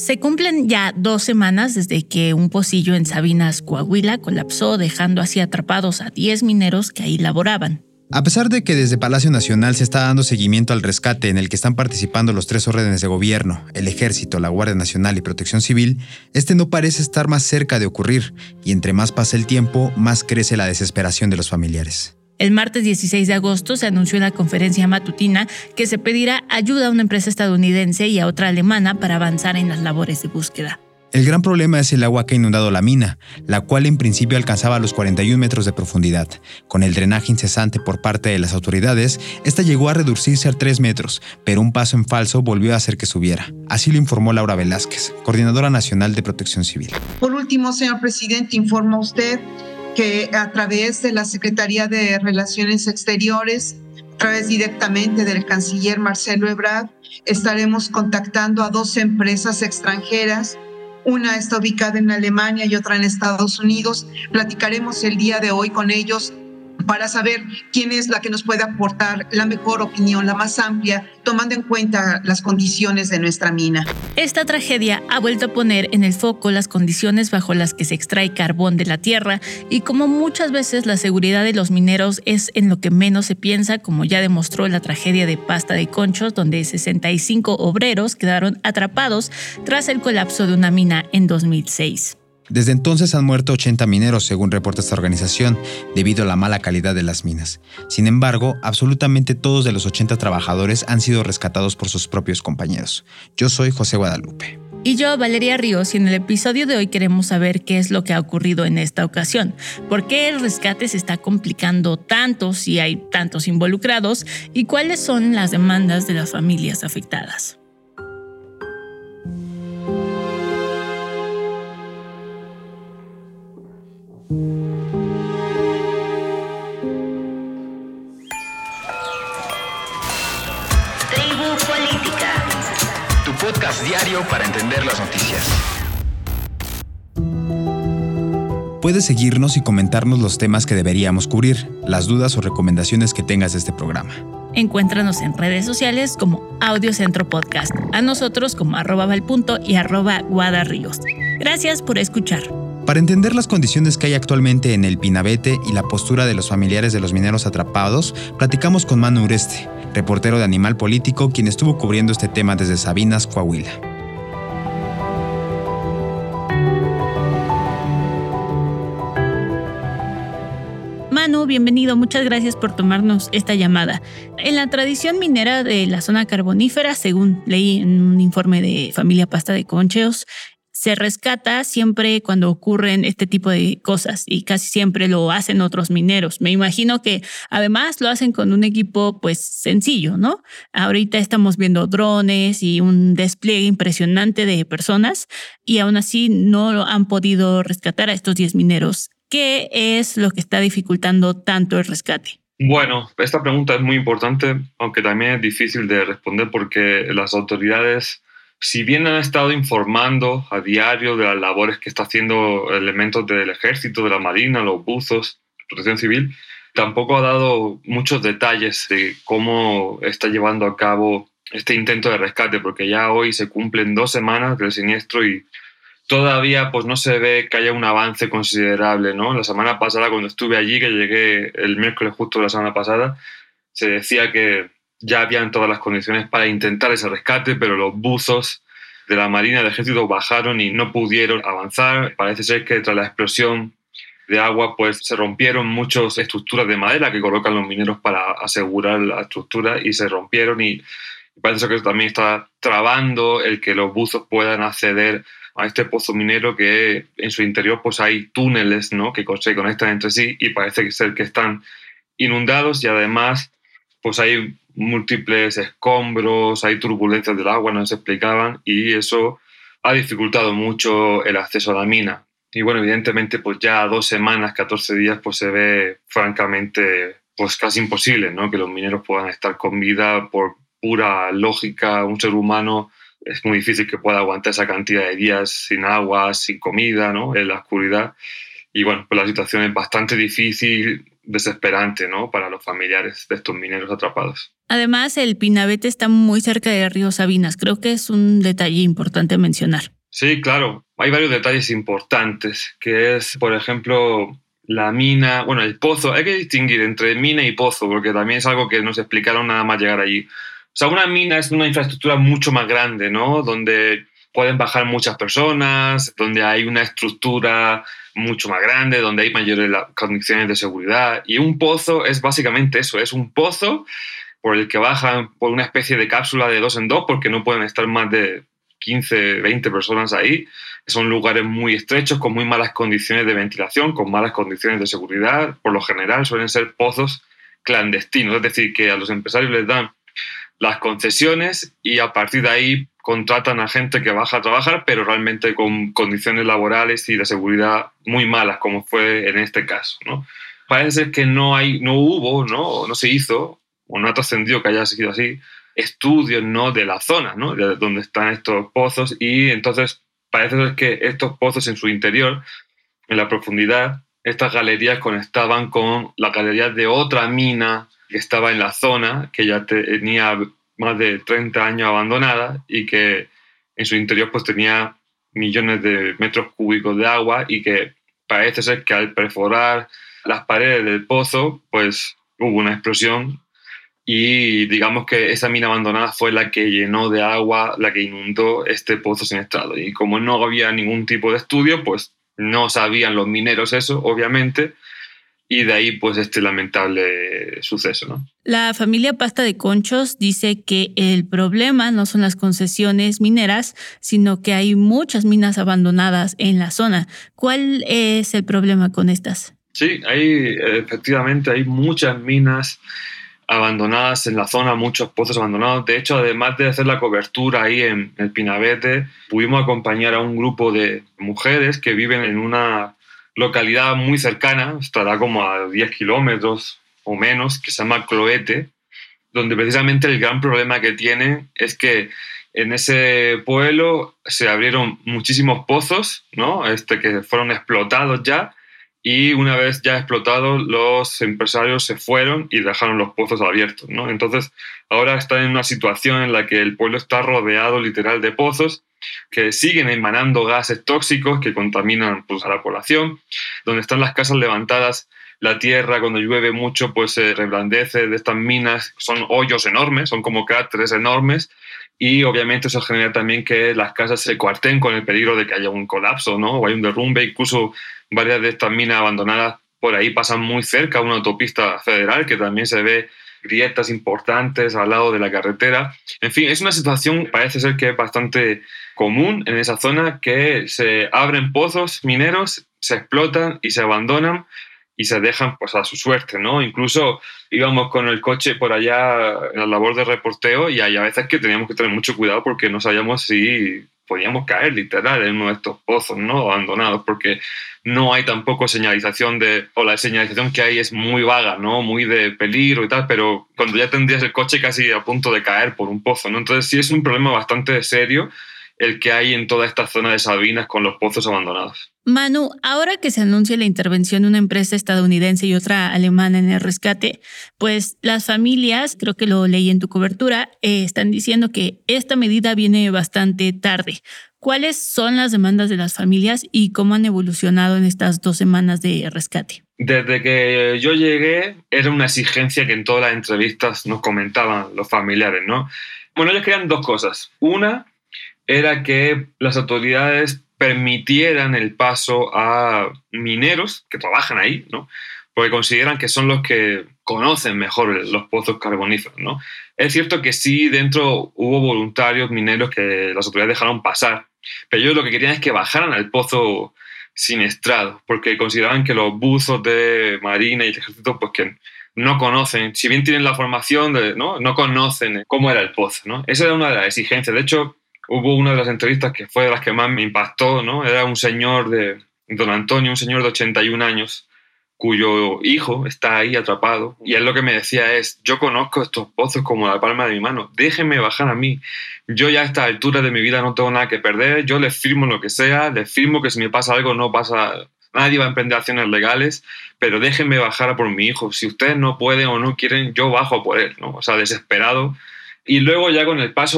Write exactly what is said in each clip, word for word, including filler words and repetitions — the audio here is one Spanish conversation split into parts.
Se cumplen ya dos semanas desde que un pocillo en Sabinas, Coahuila, colapsó, dejando así atrapados a diez mineros que ahí laboraban. A pesar de que desde Palacio Nacional se está dando seguimiento al rescate en el que están participando los tres órdenes de gobierno, el Ejército, la Guardia Nacional y Protección Civil, este no parece estar más cerca de ocurrir, y entre más pasa el tiempo, más crece la desesperación de los familiares. El martes dieciséis de agosto se anunció en la conferencia matutina que se pedirá ayuda a una empresa estadounidense y a otra alemana para avanzar en las labores de búsqueda. El gran problema es el agua que ha inundado la mina, la cual en principio alcanzaba los cuarenta y un metros de profundidad. Con el drenaje incesante por parte de las autoridades, esta llegó a reducirse a tres metros, pero un paso en falso volvió a hacer que subiera. Así lo informó Laura Velázquez, coordinadora nacional de Protección Civil. Por último, señor presidente, informa usted que a través de la Secretaría de Relaciones Exteriores, a través directamente del canciller Marcelo Ebrard, estaremos contactando a dos empresas extranjeras. Una está ubicada en Alemania y otra en Estados Unidos. Platicaremos el día de hoy con ellos para saber quién es la que nos puede aportar la mejor opinión, la más amplia, tomando en cuenta las condiciones de nuestra mina. Esta tragedia ha vuelto a poner en el foco las condiciones bajo las que se extrae carbón de la tierra y como muchas veces la seguridad de los mineros es en lo que menos se piensa, como ya demostró la tragedia de Pasta de Conchos, donde sesenta y cinco obreros quedaron atrapados tras el colapso de una mina en dos mil seis. Desde entonces han muerto ochenta mineros, según reporta esta organización, debido a la mala calidad de las minas. Sin embargo, absolutamente todos de los ochenta trabajadores han sido rescatados por sus propios compañeros. Yo soy José Guadalupe. Y yo, Valeria Ríos, y en el episodio de hoy queremos saber qué es lo que ha ocurrido en esta ocasión. ¿Por qué el rescate se está complicando tanto si hay tantos involucrados? ¿Y cuáles son las demandas de las familias afectadas? Podcast diario para entender las noticias. Puedes seguirnos y comentarnos los temas que deberíamos cubrir, las dudas o recomendaciones que tengas de este programa. Encuéntranos en redes sociales como Audiocentro Podcast, a nosotros como arroba valpunto y arroba guadarríos. Gracias por escuchar. Para entender las condiciones que hay actualmente en el Pinabete y la postura de los familiares de los mineros atrapados, platicamos con Manu Ureste, reportero de Animal Político, quien estuvo cubriendo este tema desde Sabinas, Coahuila. Manu, bienvenido. Muchas gracias por tomarnos esta llamada. En la tradición minera de la zona carbonífera, según leí en un informe de Familia Pasta de Conchos, se rescata siempre cuando ocurren este tipo de cosas y casi siempre lo hacen otros mineros. Me imagino que además lo hacen con un equipo pues sencillo, ¿no? Ahorita estamos viendo drones y un despliegue impresionante de personas y aún así no han podido rescatar a estos diez mineros. ¿Qué es lo que está dificultando tanto el rescate? Bueno, esta pregunta es muy importante, aunque también es difícil de responder porque las autoridades, si bien han estado informando a diario de las labores que está haciendo elementos del ejército, de la marina, los buzos, protección civil, tampoco ha dado muchos detalles de cómo está llevando a cabo este intento de rescate, porque ya hoy se cumplen dos semanas del siniestro y todavía pues no se ve que haya un avance considerable, ¿no? La semana pasada, cuando estuve allí, que llegué el miércoles justo de la semana pasada, se decía que ya habían todas las condiciones para intentar ese rescate, pero los buzos de la Marina y del Ejército bajaron y no pudieron avanzar. Parece ser que tras la explosión de agua pues se rompieron muchas estructuras de madera que colocan los mineros para asegurar la estructura y se rompieron y parece ser que eso también está trabando el que los buzos puedan acceder a este pozo minero que en su interior pues hay túneles, ¿no?, que se conectan entre sí y parece ser que están inundados y además pues hay múltiples escombros, hay turbulencias del agua, no se explicaban, y eso ha dificultado mucho el acceso a la mina. Y bueno, evidentemente, pues ya a dos semanas, catorce días, pues se ve francamente pues casi imposible, ¿no?, que los mineros puedan estar con vida. Por pura lógica, un ser humano es muy difícil que pueda aguantar esa cantidad de días sin agua, sin comida, ¿no?, en la oscuridad. Y bueno, pues la situación es bastante difícil, desesperante, ¿no?, para los familiares de estos mineros atrapados. Además, el Pinabete está muy cerca del río Sabinas. Creo que es un detalle importante mencionar. Sí, claro. Hay varios detalles importantes, que es, por ejemplo, la mina, bueno, el pozo. Hay que distinguir entre mina y pozo, porque también es algo que nos explicaron nada más llegar allí. O sea, una mina es una infraestructura mucho más grande, ¿no? Donde pueden bajar muchas personas, donde hay una estructura mucho más grande, donde hay mayores condiciones de seguridad. Y un pozo es básicamente eso, es un pozo por el que bajan por una especie de cápsula de dos en dos, porque no pueden estar más de quince, veinte personas ahí. Son lugares muy estrechos, con muy malas condiciones de ventilación, con malas condiciones de seguridad. Por lo general suelen ser pozos clandestinos, es decir, que a los empresarios les dan las concesiones y a partir de ahí contratan a gente que baja a trabajar, pero realmente con condiciones laborales y de seguridad muy malas, como fue en este caso, ¿no? Parece ser que no, hay, no hubo, ¿no? no se hizo, o no ha trascendido que haya sido así, estudios, ¿no? de la zona, ¿no? de donde están estos pozos, y entonces parece ser que estos pozos en su interior, en la profundidad, estas galerías conectaban con las galerías de otra mina que estaba en la zona, que ya tenía más de treinta años abandonada y que en su interior pues tenía millones de metros cúbicos de agua, y que parece ser que al perforar las paredes del pozo pues hubo una explosión y digamos que esa mina abandonada fue la que llenó de agua, la que inundó este pozo siniestrado. Y como no había ningún tipo de estudio, pues no sabían los mineros eso, obviamente, y de ahí pues este lamentable suceso, ¿no? La familia Pasta de Conchos dice que el problema no son las concesiones mineras, sino que hay muchas minas abandonadas en la zona. ¿Cuál es el problema con estas? Sí, hay, efectivamente hay muchas minas abandonadas en la zona, muchos pozos abandonados. De hecho, además de hacer la cobertura ahí en el Pinabete, pudimos acompañar a un grupo de mujeres que viven en una localidad muy cercana, estará como a diez kilómetros o menos, que se llama Cloete, donde precisamente el gran problema que tienen es que en ese pueblo se abrieron muchísimos pozos, ¿no? Este, que fueron explotados ya, y una vez ya explotados, los empresarios se fueron y dejaron los pozos abiertos, ¿no? Entonces, ahora están en una situación en la que el pueblo está rodeado literal de pozos que siguen emanando gases tóxicos que contaminan pues, a la población. Donde están las casas levantadas, la tierra cuando llueve mucho pues se reblandece de estas minas, son hoyos enormes, son como cráteres enormes, y obviamente eso genera también que las casas se cuarten con el peligro de que haya un colapso, ¿no? O hay un derrumbe. Incluso varias de estas minas abandonadas por ahí pasan muy cerca a una autopista federal, que también se ve grietas importantes al lado de la carretera. En fin, es una situación, parece ser que es bastante común en esa zona, que se abren pozos mineros, se explotan y se abandonan y se dejan pues a su suerte, ¿no? Incluso íbamos con el coche por allá en la labor de reporteo y hay a veces que teníamos que tener mucho cuidado porque no sabíamos si podíamos caer literal en uno de estos pozos, ¿no? Abandonados, porque no hay tampoco señalización de, o la señalización que hay es muy vaga, ¿no? Muy de peligro y tal, pero cuando ya tendrías el coche casi a punto de caer por un pozo, ¿no? Entonces sí es un problema bastante serio el que hay en toda esta zona de Sabinas con los pozos abandonados. Manu, ahora que se anuncia la intervención de una empresa estadounidense y otra alemana en el rescate, pues las familias, creo que lo leí en tu cobertura, eh, están diciendo que esta medida viene bastante tarde. ¿Cuáles son las demandas de las familias y cómo han evolucionado en estas dos semanas de rescate? Desde que yo llegué, era una exigencia que en todas las entrevistas nos comentaban los familiares, ¿no? Bueno, ellos querían dos cosas. Una era que las autoridades permitieran el paso a mineros que trabajan ahí, ¿no? Porque consideran que son los que conocen mejor los pozos carboníferos, ¿no? Es cierto que sí, dentro hubo voluntarios mineros que las autoridades dejaron pasar, pero ellos lo que querían es que bajaran al pozo siniestrado, porque consideraban que los buzos de Marina y el Ejército, pues que no conocen, si bien tienen la formación, de, ¿no? no conocen cómo era el pozo, ¿no? Esa era una de las exigencias. De hecho, hubo una de las entrevistas que fue de las que más me impactó, ¿no? Era un señor de don Antonio, un señor de ochenta y un años, cuyo hijo está ahí atrapado. Y él lo que me decía es, yo conozco estos pozos como la palma de mi mano, déjenme bajar a mí. Yo ya a esta altura de mi vida no tengo nada que perder, yo les firmo lo que sea, les firmo que si me pasa algo no pasa, nadie va a emprender acciones legales, pero déjenme bajar a por mi hijo. Si ustedes no pueden o no quieren, yo bajo a por él, ¿no? O sea, desesperado. Y luego ya con el paso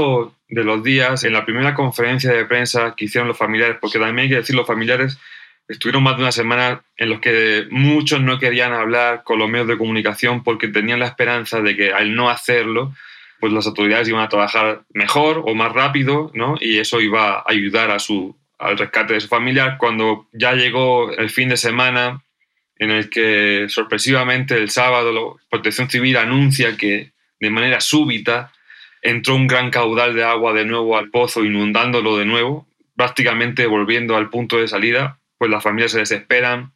de los días, en la primera conferencia de prensa que hicieron los familiares, porque también hay que decir, los familiares estuvieron más de una semana en los que muchos no querían hablar con los medios de comunicación porque tenían la esperanza de que al no hacerlo, pues las autoridades iban a trabajar mejor o más rápido, ¿no? Y eso iba a ayudar a su, al rescate de su familiar. Cuando ya llegó el fin de semana, en el que sorpresivamente el sábado la Protección Civil anuncia que de manera súbita entró un gran caudal de agua de nuevo al pozo, inundándolo de nuevo, prácticamente volviendo al punto de salida, pues las familias se desesperan,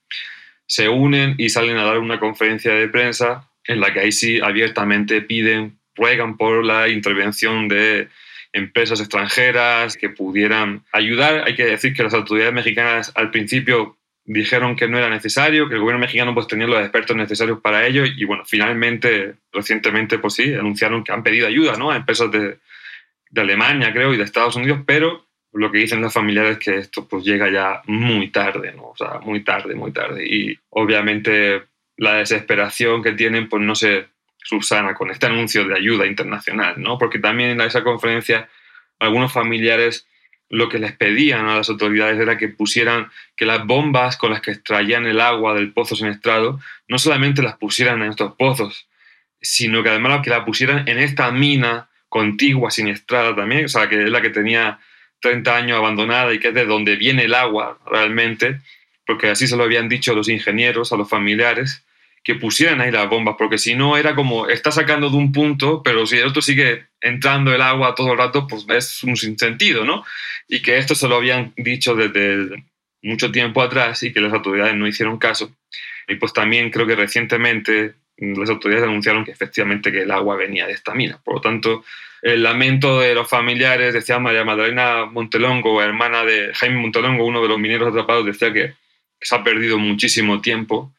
se unen y salen a dar una conferencia de prensa en la que ahí sí abiertamente piden, ruegan por la intervención de empresas extranjeras que pudieran ayudar. Hay que decir que las autoridades mexicanas al principio dijeron que no era necesario, que el gobierno mexicano pues tenía los expertos necesarios para ello y bueno, finalmente, recientemente pues sí, anunciaron que han pedido ayuda, ¿no?, a empresas de, de Alemania, creo, y de Estados Unidos, pero lo que dicen los familiares es que esto pues llega ya muy tarde, ¿no? O sea, muy tarde, muy tarde. Y obviamente la desesperación que tienen pues no se subsana con este anuncio de ayuda internacional, ¿no? Porque también en esa conferencia algunos familiares lo que les pedían a las autoridades era que pusieran, que las bombas con las que extraían el agua del pozo siniestrado no solamente las pusieran en estos pozos, sino que además que la pusieran en esta mina contigua siniestrada también, o sea, que es la que tenía treinta años abandonada y que es de donde viene el agua realmente, porque así se lo habían dicho a los ingenieros, a los familiares, que pusieran ahí las bombas, porque si no era como, está sacando de un punto, pero si el otro sigue entrando el agua todo el rato, pues es un sinsentido, ¿no? Y que esto se lo habían dicho desde mucho tiempo atrás y que las autoridades no hicieron caso. Y pues también creo que recientemente las autoridades anunciaron que efectivamente que el agua venía de esta mina. Por lo tanto, el lamento de los familiares, decía María Magdalena Montelongo, hermana de Jaime Montelongo, uno de los mineros atrapados, decía que, que se ha perdido muchísimo tiempo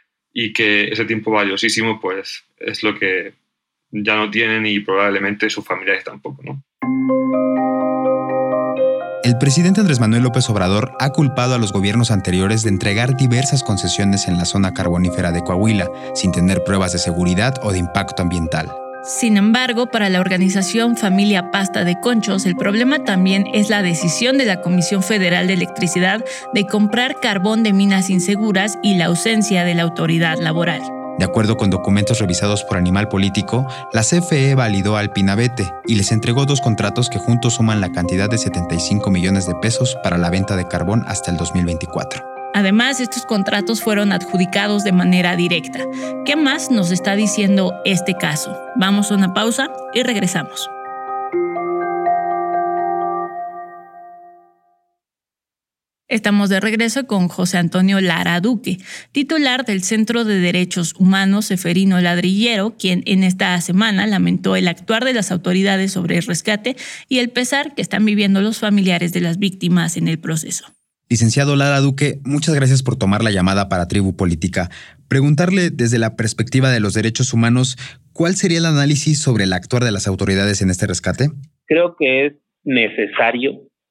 y que ese tiempo valiosísimo pues es lo que ya no tienen y probablemente sus familiares tampoco, ¿no? El presidente Andrés Manuel López Obrador ha culpado a los gobiernos anteriores de entregar diversas concesiones en la zona carbonífera de Coahuila sin tener pruebas de seguridad o de impacto ambiental. Sin embargo, para la organización Familia Pasta de Conchos, el problema también es la decisión de la Comisión Federal de Electricidad de comprar carbón de minas inseguras y la ausencia de la autoridad laboral. De acuerdo con documentos revisados por Animal Político, la C F E validó al Pinabete y les entregó dos contratos que juntos suman la cantidad de setenta y cinco millones de pesos para la venta de carbón hasta el dos mil veinticuatro. Además, estos contratos fueron adjudicados de manera directa. ¿Qué más nos está diciendo este caso? Vamos a una pausa y regresamos. Estamos de regreso con José Antonio Lara Duque, titular del Centro de Derechos Humanos Ceferino Ladrillero, quien en esta semana lamentó el actuar de las autoridades sobre el rescate y el pesar que están viviendo los familiares de las víctimas en el proceso. Licenciado Lara Duque, muchas gracias por tomar la llamada para Tribu Política. Preguntarle desde la perspectiva de los derechos humanos, ¿cuál sería el análisis sobre el actuar de las autoridades en este rescate? Creo que es necesario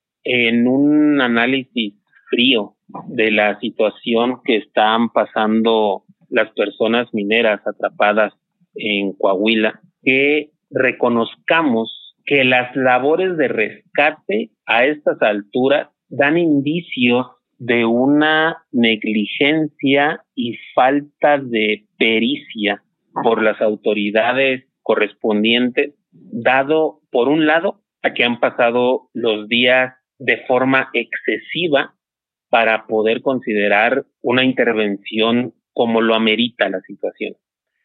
en un análisis frío de la situación que están pasando las personas mineras atrapadas en Coahuila, que reconozcamos que las labores de rescate a estas alturas dan indicios de una negligencia y falta de pericia por las autoridades correspondientes, dado, por un lado, a que han pasado los días de forma excesiva para poder considerar una intervención como lo amerita la situación.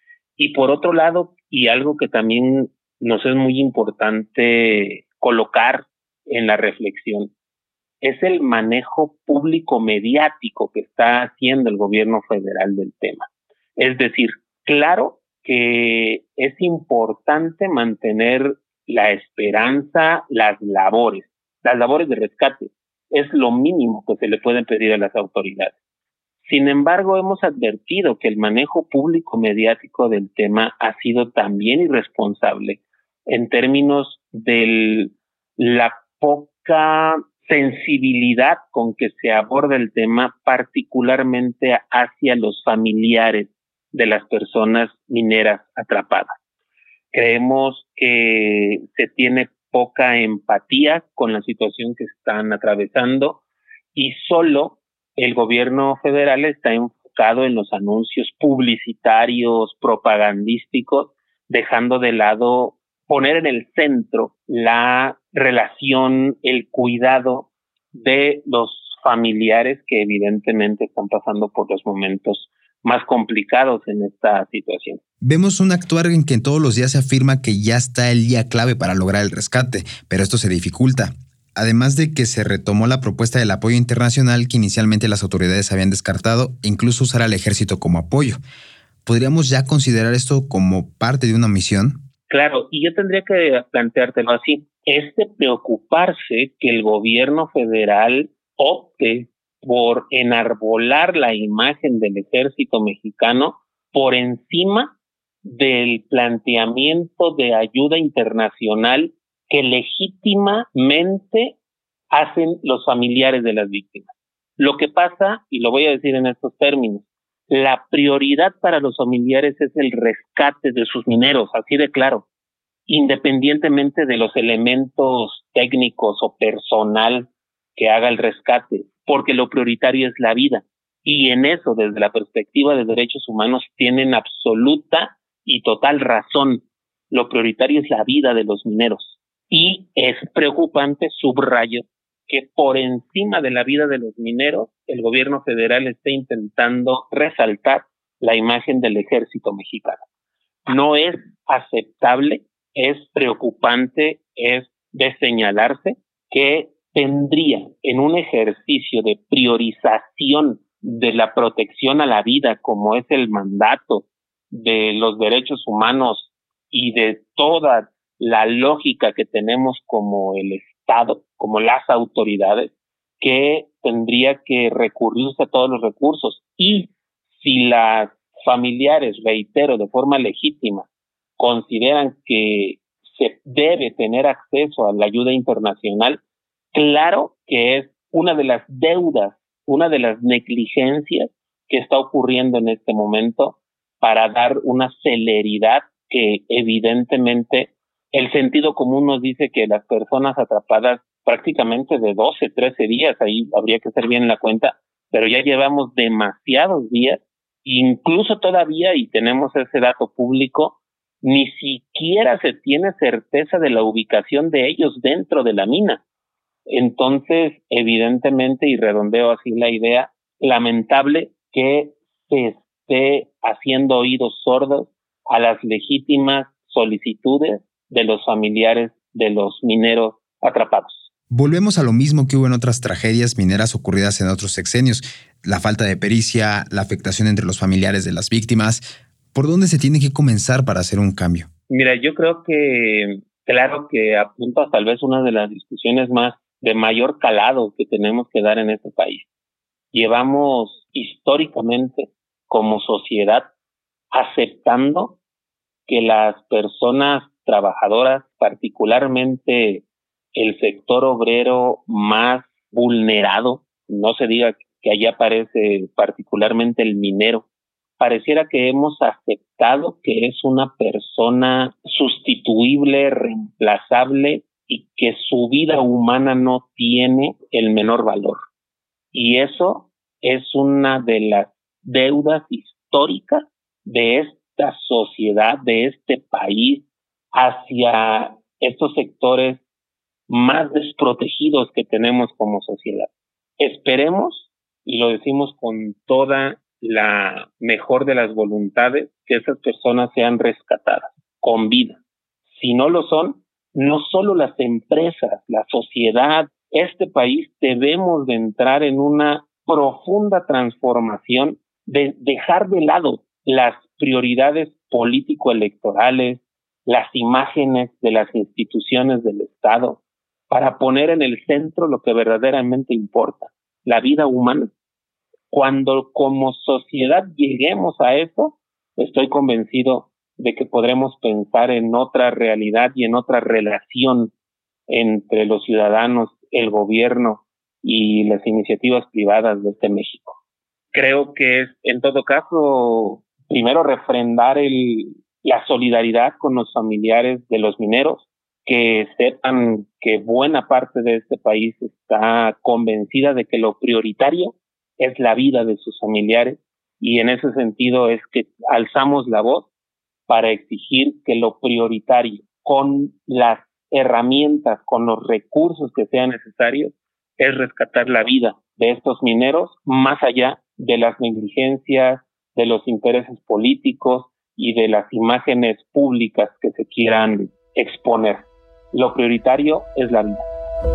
Y por otro lado, y algo que también nos es muy importante colocar en la reflexión, es el manejo público mediático que está haciendo el gobierno federal del tema. Es decir, claro que es importante mantener la esperanza, las labores, las labores de rescate, es lo mínimo que se le puede pedir a las autoridades. Sin embargo, hemos advertido que el manejo público mediático del tema ha sido también irresponsable en términos de la poca sensibilidad con que se aborda el tema, particularmente hacia los familiares de las personas mineras atrapadas. Creemos que se tiene poca empatía con la situación que están atravesando y solo el gobierno federal está enfocado en los anuncios publicitarios, propagandísticos, dejando de lado poner en el centro la relación, el cuidado de los familiares que evidentemente están pasando por los momentos más complicados en esta situación. Vemos un actuar en que todos los días se afirma que ya está el día clave para lograr el rescate, pero esto se dificulta. Además de que se retomó la propuesta del apoyo internacional que inicialmente las autoridades habían descartado e incluso usar al ejército como apoyo. ¿Podríamos ya considerar esto como parte de una misión? Claro, y yo tendría que planteártelo así. Es de preocuparse que el gobierno federal opte por enarbolar la imagen del ejército mexicano por encima del planteamiento de ayuda internacional que legítimamente hacen los familiares de las víctimas. Lo que pasa, y lo voy a decir en estos términos, la prioridad para los familiares es el rescate de sus mineros, así de claro, independientemente de los elementos técnicos o personal que haga el rescate, porque lo prioritario es la vida. Y en eso, desde la perspectiva de derechos humanos, tienen absoluta y total razón. Lo prioritario es la vida de los mineros. Y es preocupante, subrayo, que por encima de la vida de los mineros, el gobierno federal esté intentando resaltar la imagen del ejército mexicano. No es aceptable, es preocupante, es de señalarse que tendría en un ejercicio de priorización de la protección a la vida, como es el mandato de los derechos humanos y de toda la lógica que tenemos como el Estado, como las autoridades, que tendría que recurrirse a todos los recursos. Y si las familiares, reitero, de forma legítima, consideran que se debe tener acceso a la ayuda internacional, claro que es una de las deudas, una de las negligencias que está ocurriendo en este momento para dar una celeridad que evidentemente el sentido común nos dice que las personas atrapadas prácticamente de doce, trece días, ahí habría que hacer bien la cuenta, pero ya llevamos demasiados días, incluso todavía, y tenemos ese dato público, ni siquiera se tiene certeza de la ubicación de ellos dentro de la mina. Entonces, evidentemente, y redondeo así la idea, lamentable que se esté haciendo oídos sordos a las legítimas solicitudes de los familiares de los mineros atrapados. Volvemos a lo mismo que hubo en otras tragedias mineras ocurridas en otros sexenios, la falta de pericia, la afectación entre los familiares de las víctimas. ¿Por dónde se tiene que comenzar para hacer un cambio? Mira, yo creo que, claro que apunta tal vez una de las discusiones más de mayor calado que tenemos que dar en este país. Llevamos históricamente como sociedad aceptando que las personas trabajadoras, particularmente el sector obrero más vulnerado, no se diga que allá aparece particularmente el minero, pareciera que hemos aceptado que es una persona sustituible, reemplazable y que su vida humana no tiene el menor valor. Y eso es una de las deudas históricas de esta sociedad, de este país, hacia estos sectores más desprotegidos que tenemos como sociedad. Esperemos, y lo decimos con toda la mejor de las voluntades, que esas personas sean rescatadas con vida. Si no lo son, no solo las empresas, la sociedad, este país, debemos de entrar en una profunda transformación, de dejar de lado las prioridades político-electorales, las imágenes de las instituciones del Estado, para poner en el centro lo que verdaderamente importa, la vida humana. Cuando como sociedad lleguemos a eso, estoy convencido de que podremos pensar en otra realidad y en otra relación entre los ciudadanos, el gobierno y las iniciativas privadas de este México. Creo que es, en todo caso, primero refrendar el, la solidaridad con los familiares de los mineros, que sepan que buena parte de este país está convencida de que lo prioritario es la vida de sus familiares, y en ese sentido es que alzamos la voz para exigir que lo prioritario, con las herramientas, con los recursos que sean necesarios, es rescatar la vida de estos mineros, más allá de las negligencias, de los intereses políticos y de las imágenes públicas que se quieran exponer. Lo prioritario es la vida.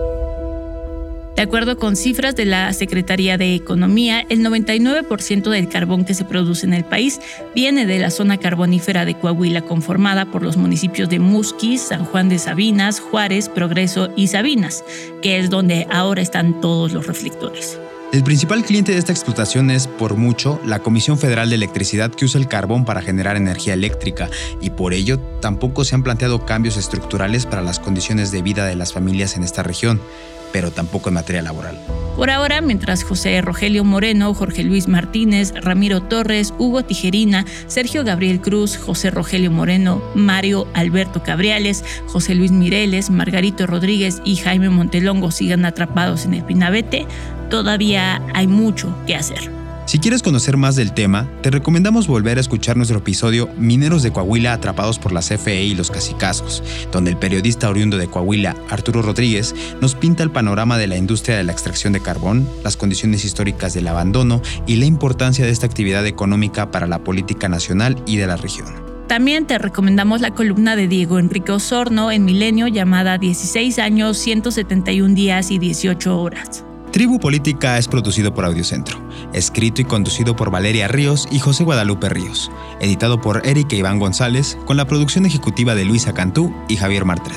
De acuerdo con cifras de la Secretaría de Economía, el noventa y nueve por ciento del carbón que se produce en el país viene de la zona carbonífera de Coahuila, conformada por los municipios de Musquis, San Juan de Sabinas, Juárez, Progreso y Sabinas, que es donde ahora están todos los reflectores. El principal cliente de esta explotación es, por mucho, la Comisión Federal de Electricidad, que usa el carbón para generar energía eléctrica, y por ello tampoco se han planteado cambios estructurales para las condiciones de vida de las familias en esta región, pero tampoco en materia laboral. Por ahora, mientras José Rogelio Moreno, Jorge Luis Martínez, Ramiro Torres, Hugo Tijerina, Sergio Gabriel Cruz, José Rogelio Moreno, Mario Alberto Cabriales, José Luis Mireles, Margarito Rodríguez y Jaime Montelongo sigan atrapados en el Pinabete, todavía hay mucho que hacer. Si quieres conocer más del tema, te recomendamos volver a escuchar nuestro episodio Mineros de Coahuila atrapados por la C F E y los cacicazgos, donde el periodista oriundo de Coahuila, Arturo Rodríguez, nos pinta el panorama de la industria de la extracción de carbón, las condiciones históricas del abandono y la importancia de esta actividad económica para la política nacional y de la región. También te recomendamos la columna de Diego Enrique Osorno en Milenio llamada dieciséis años, ciento setenta y un días y dieciocho horas. Tribu Política es producido por Audiocentro, escrito y conducido por Valeria Ríos y José Guadalupe Ríos, editado por Erika Iván González, con la producción ejecutiva de Luisa Cantú y Javier Martret.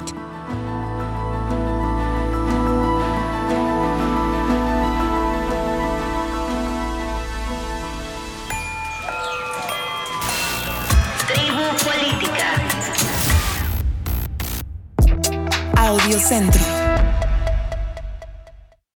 Tribu Política. Audiocentro.